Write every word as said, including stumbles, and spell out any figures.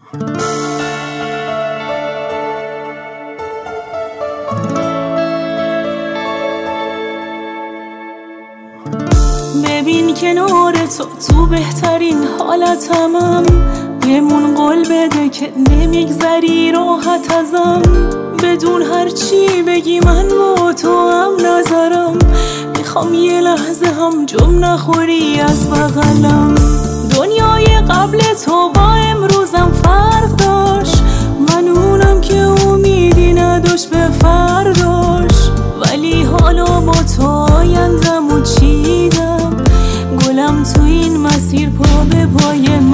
ببین کنار تو تو بهترین حالتمم، بهمون قول بده که نمیگذری راحت ازم. بدون هر چی بگی من با تو هم نظرم، میخوام یه لحظه هم جم نخوری از بغلم. دنیای قبل تو با امروزم فرق داشت، من اونم که امیدی نداشت به فرداش. ولی حالا با تو آیندم و چیدم، گلم تو این مسیر پا به پای